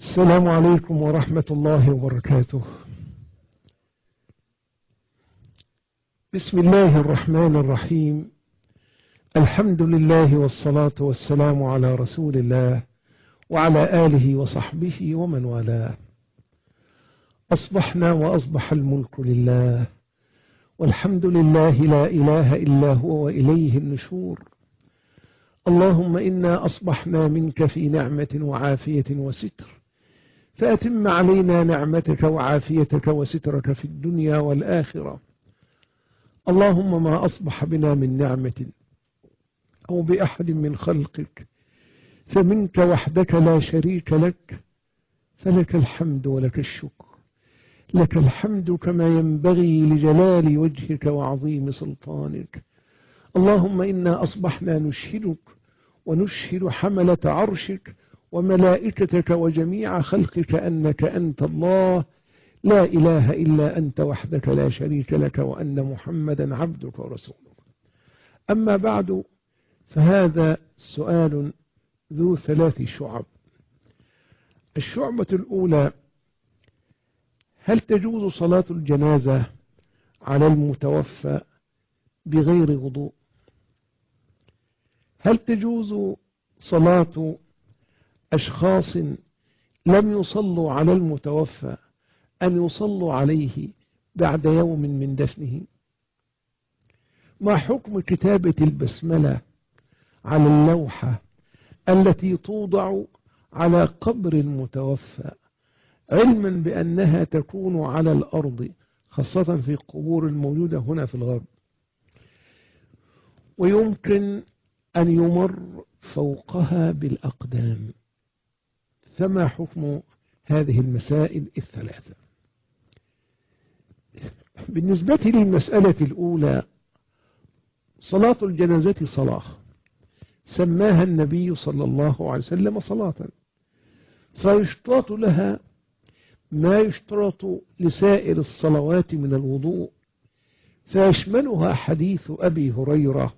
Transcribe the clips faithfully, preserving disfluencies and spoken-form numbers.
السلام عليكم ورحمة الله وبركاته. بسم الله الرحمن الرحيم. الحمد لله والصلاة والسلام على رسول الله وعلى آله وصحبه ومن والاه. أصبحنا وأصبح الملك لله، والحمد لله لا إله إلا هو وإليه النشور. اللهم إنا أصبحنا منك في نعمة وعافية وستر، فأتم علينا نعمتك وعافيتك وسترك في الدنيا والآخرة. اللهم ما أصبح بنا من نعمة أو بأحد من خلقك فمنك وحدك لا شريك لك، فلك الحمد ولك الشكر. لك الحمد كما ينبغي لجلال وجهك وعظيم سلطانك. اللهم إنا أصبحنا نشهدك ونشهد حملة عرشك وملائكتك وجميع خلقك أنك أنت الله لا إله إلا أنت وحدك لا شريك لك، وأن محمدا عبدك ورسولك. أما بعد، فهذا سؤال ذو ثلاث شعب. الشعبة الأولى: هل تجوز صلاة الجنازة على المتوفى بغير وضوء؟ هل تجوز صلاة أشخاص لم يصلوا على المتوفى أن يصلوا عليه بعد يوم من دفنه؟ ما حكم كتابة البسملة على اللوحة التي توضع على قبر المتوفى، علما بأنها تكون على الأرض خاصة في القبور الموجودة هنا في الغرب، ويمكن أن يمر فوقها بالأقدام؟ فما حكم هذه المسائل الثلاثة؟ بالنسبة للمسألة الأولى، صلاة الجنازة صلاة سماها النبي صلى الله عليه وسلم صلاة، فيشترط لها ما يشترط لسائر الصلوات من الوضوء، فيشملها حديث أبي هريرة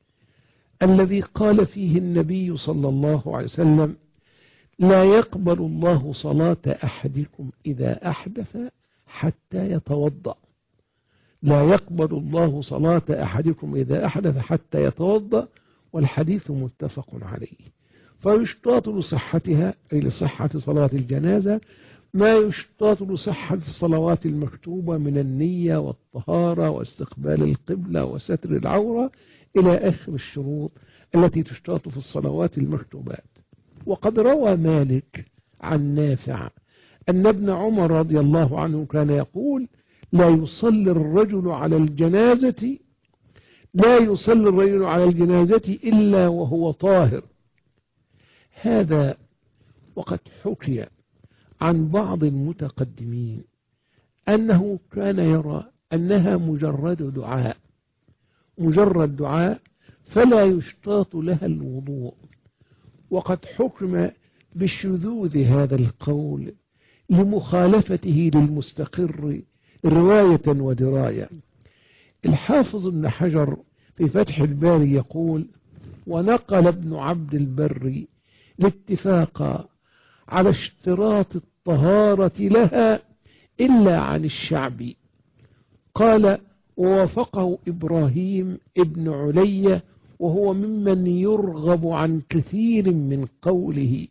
الذي قال فيه النبي صلى الله عليه وسلم: لا يقبل الله صلاة أحدكم إذا أحدث حتى يتوضأ. لا يقبل الله صلاة أحدكم إذا أحدث حتى يتوضأ، والحديث متفق عليه. فيشترط لصحتها، أي لصحة صلاة الجنازة، ما يشترط لصحة الصلوات المكتوبة من النية والطهارة واستقبال القبلة وستر العورة إلى آخر الشروط التي تشترط في الصلوات المكتوبات. وقد روى مالك عن نافع أن ابن عمر رضي الله عنه كان يقول: لا يصلي الرجل على الجنازة لا يصلي الرجل على الجنازة إلا وهو طاهر. هذا وقد حكي عن بعض المتقدمين أنه كان يرى أنها مجرد دعاء مجرد دعاء فلا يشترط لها الوضوء. وقد حكم بالشذوذ هذا القول لمخالفته للمستقر رواية ودراية. الحافظ ابن حجر في فتح الباري يقول: ونقل ابن عبد البر الاتفاق على اشتراط الطهارة لها إلا عن الشعبي. قال: ووافقه إبراهيم ابن علي، وهو ممن يرغب عن كثير من قوله.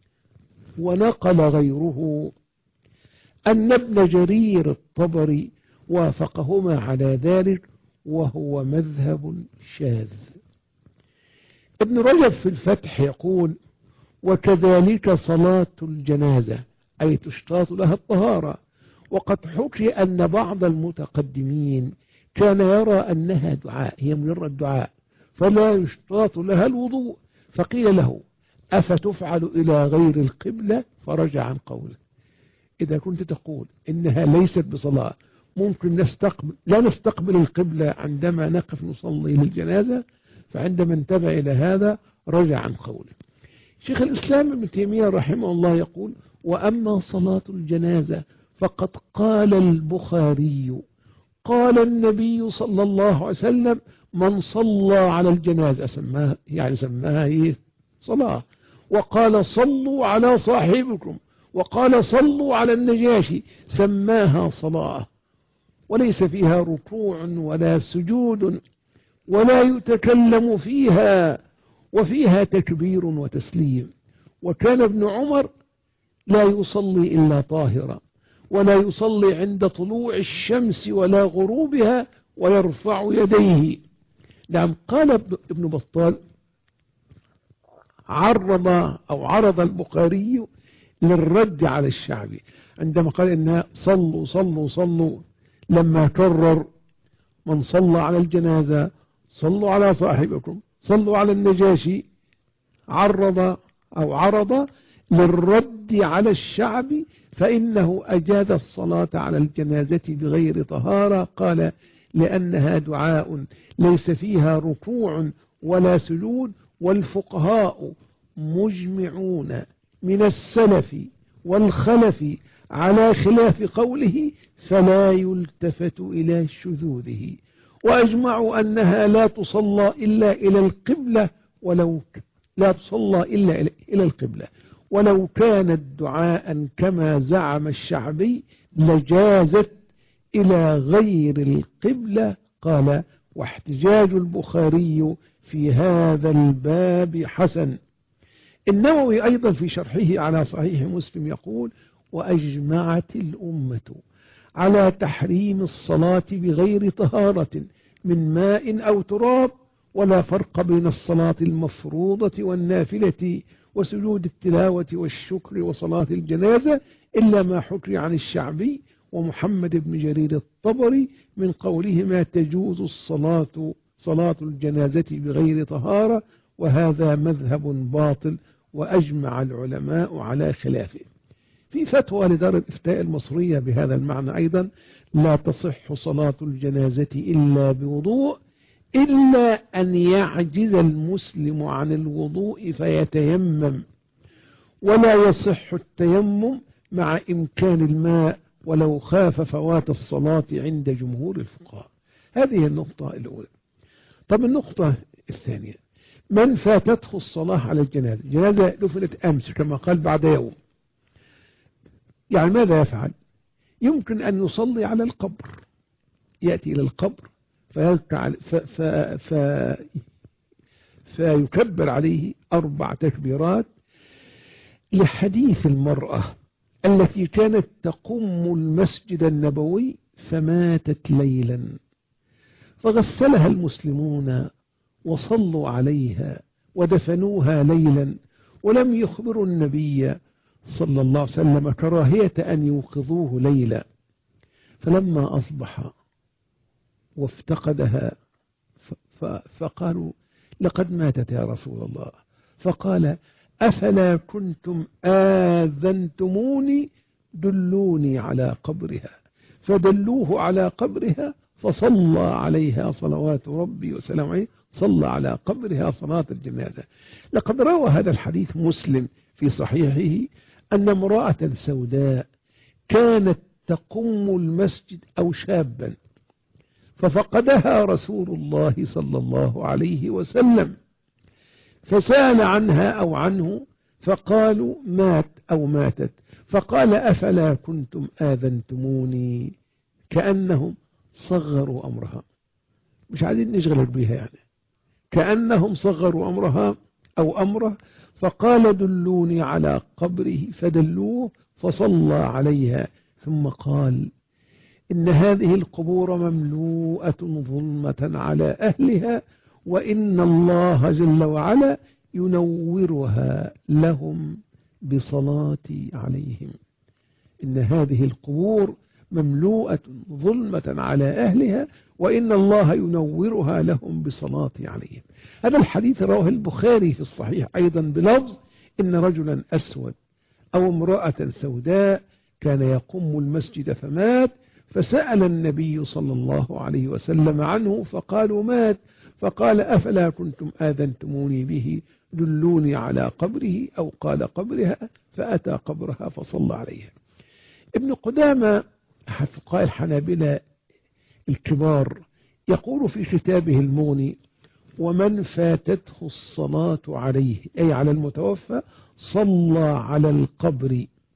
ونقل غيره أن ابن جرير الطبري وافقهما على ذلك، وهو مذهب شاذ. ابن رجب في الفتح يقول: وكذلك صلاة الجنازة، أي تشترط لها الطهارة. وقد حكي أن بعض المتقدمين كان يرى أنها دعاء، هي مجرد دعاء فلا يشترط لها الوضوء، فقيل له: أفتفعل إلى غير القبلة؟ فرجع عن قوله. إذا كنت تقول إنها ليست بصلاة، ممكن نستقبل لا نستقبل القبلة عندما نقف نصلي للجنازة، فعندما انتبه إلى هذا رجع عن قوله. شيخ الإسلام ابن تيمية رحمه الله يقول: وأما صلاة الجنازة فقد قال البخاري: قال النبي صلى الله عليه وسلم: من صلى على الجنازة، سماها يعني سماها إيه؟ صلاة. وقال: صلوا على صاحبكم، وقال صلوا على النجاشي، سماها صلاة وليس فيها ركوع ولا سجود ولا يتكلم فيها، وفيها تكبير وتسليم. وكان ابن عمر لا يصلي إلا طاهرا، ولا يصلي عند طلوع الشمس ولا غروبها، ويرفع يديه. نعم، قال ابن بطال عرض أو عرض البخاري للرد على الشعبي عندما قال إنها صلوا صلوا صلوا، لما كرر من صلى على الجنازة صلوا على صاحبكم، صلوا على النجاشي، عرض أو عرض للرد على الشعب، فإنه أجاد الصلاة على الجنازة بغير طهارة. قال لأنها دعاء ليس فيها ركوع ولا سجود، والفقهاء مجمعون من السلف والخلف على خلاف قوله، فلا يلتفت إلى شذوذه، وأجمعوا أنها لا تصلى إلا إلى القبلة، ولو لا تصلى إلا إلى القبلة ولو كانت دعاء كما زعم الشعبي لجازت إلى غير القبلة. قال واحتجاج البخاري في هذا الباب حسن. النووي أيضا في شرحه على صحيح مسلم يقول وأجمعت الأمة على تحريم الصلاة بغير طهارة من ماء أو تراب، ولا فرق بين الصلاة المفروضة والنافلة وسجود التلاوة والشكر وصلاة الجنازة، إلا ما حكي عن الشعبي ومحمد بن جرير الطبري من قولهما تجوز الصلاة صلاة الجنازة بغير طهارة، وهذا مذهب باطل وأجمع العلماء على خلافه. في فتوى لدار الإفتاء المصرية بهذا المعنى أيضا، لا تصح صلاة الجنازة إلا بوضوء، إلا أن يعجز المسلم عن الوضوء فيتيمم، ولا يصح التيمم مع إمكان الماء ولو خاف فوات الصلاة عند جمهور الفقهاء. هذه النقطة الأولى. طب النقطة الثانية، من فاتته الصلاة على الجنازة، جنازة دفنت أمس كما قال بعد يوم، يعني ماذا يفعل؟ يمكن أن يصلي على القبر، يأتي إلى القبر فيركع ف ف ف فيكبر عليه أربع تكبيرات، لحديث المرأة التي كانت تقوم المسجد النبوي فماتت ليلا، فغسلها المسلمون وصلوا عليها ودفنوها ليلا، ولم يخبروا النبي صلى الله عليه وسلم كراهية أن يوقظوه ليلا. فلما أصبح وافتقدها فقالوا لقد ماتت يا رسول الله، فقال أفلا كنتم آذنتموني دلوني على قبرها، فدلوه على قبرها فصلى عليها صلوات ربي وسلامه عليه، صلى على قبرها صلاة الجنازة. لقد روى هذا الحديث مسلم في صحيحه أن امرأة سوداء كانت تقوم المسجد أو شابا، ففقدها رسول الله صلى الله عليه وسلم، فسأل عنها أو عنه فقالوا مات أو ماتت، فقال أفلا كنتم آذنتموني، كأنهم صغروا أمرها، مش عايزين نشغلك بها يعني، كأنهم صغروا أمرها أو أمره، فقال دلوني على قبره فدلوه فصلى عليها، ثم قال إن هذه القبور مملوءة ظلمة على أهلها، وإن الله جل وعلا ينورها لهم بصلاتي عليهم. إن هذه القبور مملوءة ظلمة على أهلها، وإن الله ينورها لهم بصلاتي عليهم. هذا الحديث رواه البخاري في الصحيح أيضا بلفظ إن رجلا أسود أو امرأة سوداء كان يقوم المسجد فمات، فسأل النبي صلى الله عليه وسلم عنه فقالوا مات، فقال أفلا كنتم آذنتموني به دلوني على قبره، أو قال قبرها، فأتى قبرها فصلى عليها. ابن قدامة أحد فقهاء الحنابلة الكبار يقول في كتابه المغني ومن فاتته الصلاة عليه أي على المتوفى صلى على القبر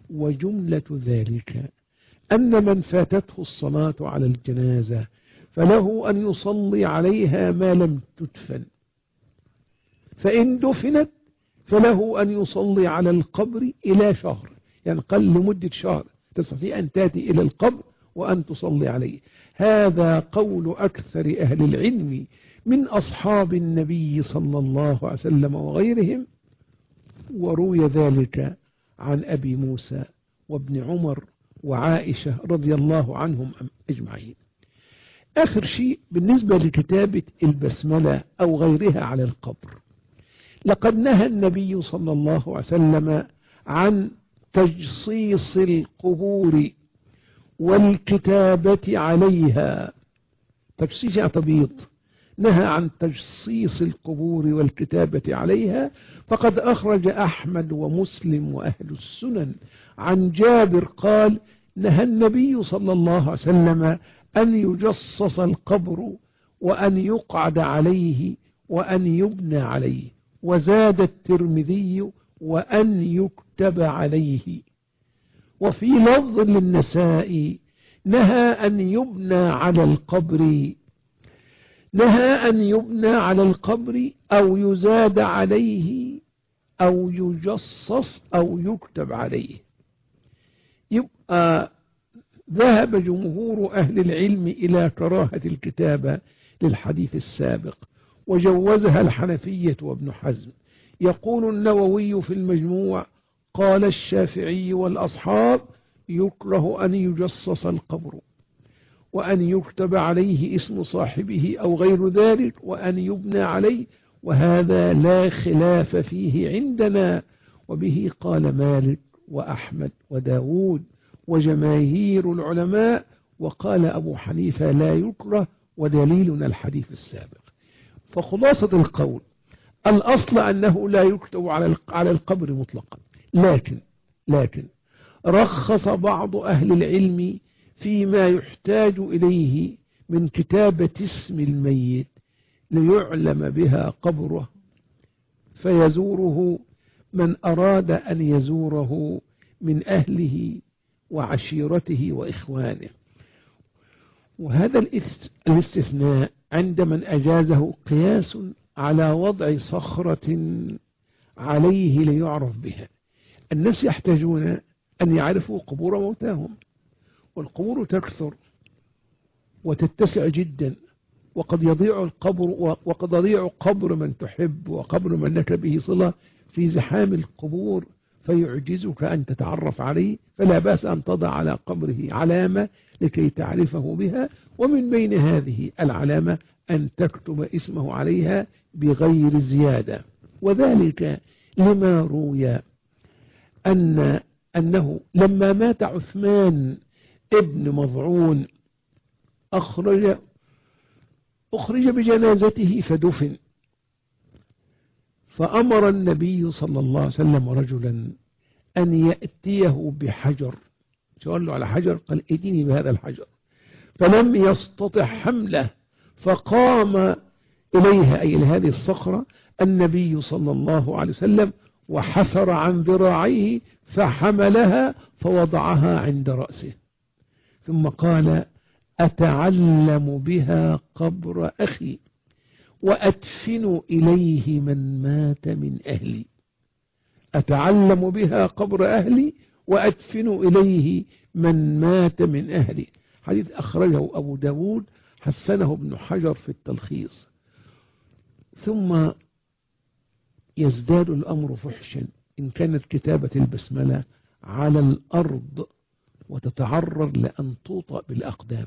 وجملة ذلك أن من فاتته الصلاة على الجنازة فله أن يصلي عليها ما لم تدفن، فإن دفنت فله أن يصلي على القبر إلى شهر، يعني قل لمدة شهر تستطيع أن تأتي إلى القبر وأن تصلي عليه. هذا قول أكثر أهل العلم من أصحاب النبي صلى الله عليه وسلم وغيرهم، وروي ذلك عن أبي موسى وابن عمر وعائشة رضي الله عنهم أجمعين. آخر شيء بالنسبة لكتابة البسملة أو غيرها على القبر، لقد نهى النبي صلى الله عليه وسلم عن تجصيص القبور والكتابة عليها. تجصيص يعني تبييض، نهى عن تجصيص القبور والكتابة عليها. فقد أخرج أحمد ومسلم وأهل السنن عن جابر قال: نهى النبي صلى الله عليه وسلم أن يجصص القبر وأن يقعد عليه وأن يبنى عليه. وزاد الترمذي: وأن يكتب عليه. وفي لفظ للنسائي: نهى أن يبنى على القبر، نهى أن يبنى على القبر أو يزاد عليه أو يجصص أو يكتب عليه. يبقى ذهب جمهور أهل العلم إلى كراهة الكتابة للحديث السابق، وجوزها الحنفية وابن حزم. يقول النووي في المجموع: قال الشافعي والأصحاب: يكره أن يجصص القبر وأن يكتب عليه اسم صاحبه أو غير ذلك وأن يبنى عليه، وهذا لا خلاف فيه عندنا، وبه قال مالك وأحمد وداود وجماهير العلماء، وقال أبو حنيفة لا يكره، ودليلنا الحديث السابق. فخلاصة القول: الأصل أنه لا يكتب على القبر مطلقا، لكن لكن رخص بعض أهل العلم فيما يحتاج إليه من كتابة اسم الميت ليعلم بها قبره فيزوره من أراد أن يزوره من أهله وعشيرته وإخوانه. وهذا الاستثناء عند من أجازه قياس على وضع صخرة عليه ليعرف بها. الناس يحتاجون أن يعرفوا قبور موتاهم، والقبور تكثر وتتسع جدا، وقد يضيع القبر وقد يضيع قبر من تحب وقبر من لك به صلة في زحام القبور فيعجزك أن تتعرف عليه، فلا بأس أن تضع على قبره علامة لكي تعرفه بها، ومن بين هذه العلامة أن تكتب اسمه عليها بغير زيادة. وذلك لما روي أن أنه لما مات عثمان ابن مظعون أخرج أخرج بجنازته فدفن، فأمر النبي صلى الله عليه وسلم رجلا أن يأتيه بحجر. قال له على حجر، قال: ائتني بهذا الحجر. فلم يستطع حمله، فقام إليها أي لهذه الصخرة النبي صلى الله عليه وسلم وحسر عن ذراعيه فحملها فوضعها عند رأسه، ثم قال: أتعلم بها قبر أخي وأدفن إليه من مات من أهلي. أتعلم بها قبر أهلي وأدفن إليه من مات من أهلي. حديث أخرجه أبو داود، حسنه ابن حجر في التلخيص. ثم يزداد الأمر فحشا إن كانت كتابة البسملة على الأرض وتتعرض لأن توطأ بالأقدام.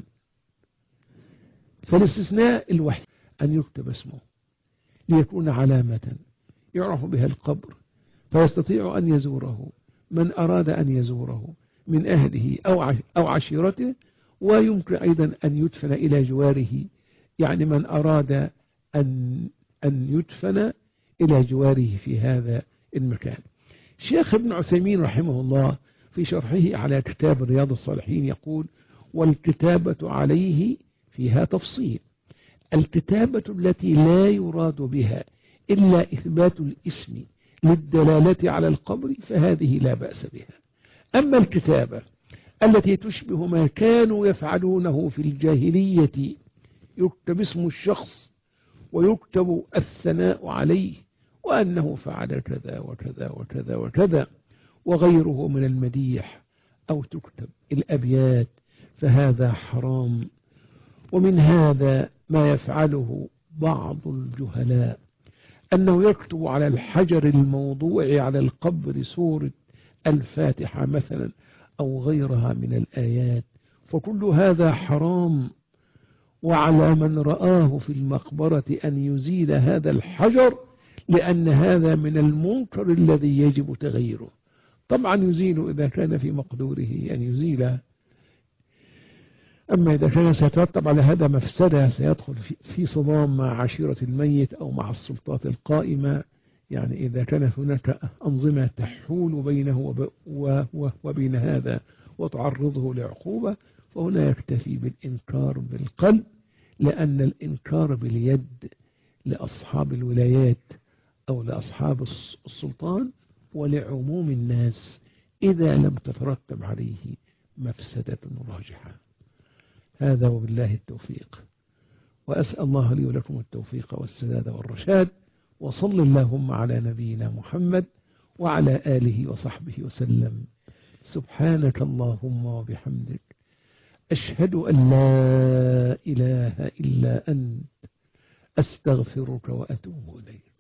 فالاستثناء الوحيد أن يكتب اسمه ليكون علامة يعرف بها القبر، فيستطيع أن يزوره من أراد أن يزوره من أهله أو عشيرته، ويمكن أيضا أن يدفن إلى جواره، يعني من أراد أن أن يدفن إلى جواره في هذا المكان. شيخ ابن عثيمين رحمه الله في شرحه على كتاب رياض الصالحين يقول: والكتابة عليه فيها تفصيل. الكتابة التي لا يراد بها إلا إثبات الاسم للدلالة على القبر فهذه لا بأس بها. أما الكتابة التي تشبه ما كانوا يفعلونه في الجاهلية، يكتب اسم الشخص ويكتب الثناء عليه وأنه فعل كذا وكذا وكذا وكذا وغيره من المديح، أو تكتب الأبيات، فهذا حرام. ومن هذا ما يفعله بعض الجهلاء، أنه يكتب على الحجر الموضوع على القبر سورة الفاتحة مثلا أو غيرها من الآيات، فكل هذا حرام. وعلى من رآه في المقبرة أن يزيل هذا الحجر، لأن هذا من المنكر الذي يجب تغييره. طبعا يزيل إذا كان في مقدوره أن يزيل، أما إذا كان سيترتب على هذا مفسدة، سيدخل في صدام مع عشيرة الميت أو مع السلطات القائمة، يعني إذا كانت هناك أنظمة تحول بينه وبين هذا وتعرضه لعقوبة، فهنا يكتفي بالإنكار بالقلب، لأن الإنكار باليد لأصحاب الولايات أو لأصحاب السلطان ولعموم الناس إذا لم تترتب عليه مفسدة راجحة. هذا وبالله التوفيق، وأسأل الله لي ولكم التوفيق والسداد والرشاد، وصل اللهم على نبينا محمد وعلى آله وصحبه وسلم. سبحانك اللهم وبحمدك، أشهد أن لا إله إلا أنت، أستغفرك وأتوب إليك.